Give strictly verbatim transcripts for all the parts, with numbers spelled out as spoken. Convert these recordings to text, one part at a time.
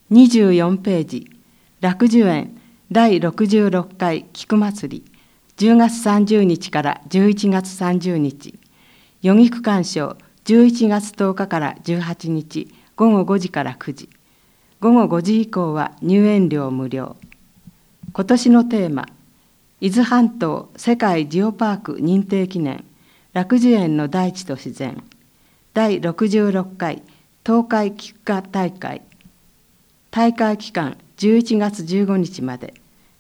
にじゅうよんページ、楽寿園だいろくじゅうろっかい菊祭り、じゅうがつさんじゅうにちからじゅういちがつさんじゅうにち、余儀区鑑賞じゅういちがつとおかからじゅうはちにち、ごごごじからくじ、ごごごじ以降は入園料無料。今年のテーマ、伊豆半島世界ジオパーク認定記念、楽寿園の大地と自然、だいろくじゅうろっかい東海菊花大会、大会期間じゅういちがつじゅうごにちまで。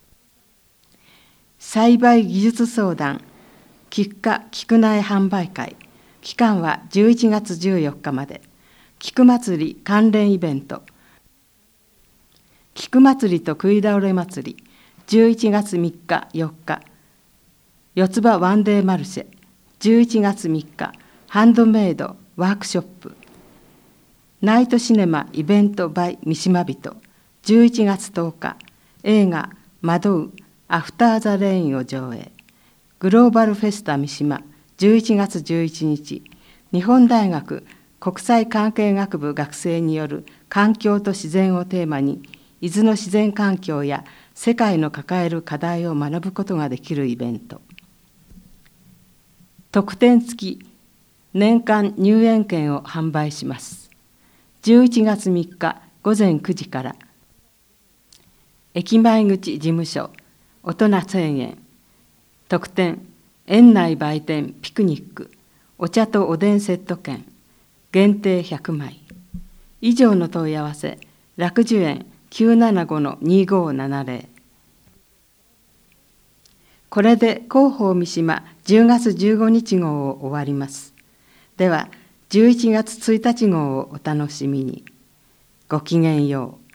栽培技術相談菊花菊苗販売会、期間はじゅういちがつじゅうよっかまで。菊祭り関連イベント、菊祭りと食い倒れ祭り、じゅういちがつみっかよっか、四つ葉ワンデーマルシェ、じゅういちがつみっかハンドメイドワークショップ、ナイトシネマイベント by 三島人、じゅういちがつとおか、映画惑うアフターザレインを上映。グローバルフェスタ三島、じゅういちがつじゅういちにち、日本大学国際関係学部学生による環境と自然をテーマに、伊豆の自然環境や世界の抱える課題を学ぶことができるイベント。特典付き年間入園券を販売します。じゅういちがつみっかごぜんくじから、駅前口事務所、大人せんえん、特典、園内売店ピクニック、お茶とおでんセット券、限定ひゃくまい。以上の問い合わせ、楽寿園 きゅうななごのにごーななぜろ。これで広報三島じゅうがつじゅうごにち号を終わります。では、じゅういちがつついたち号をお楽しみに。ごきげんよう。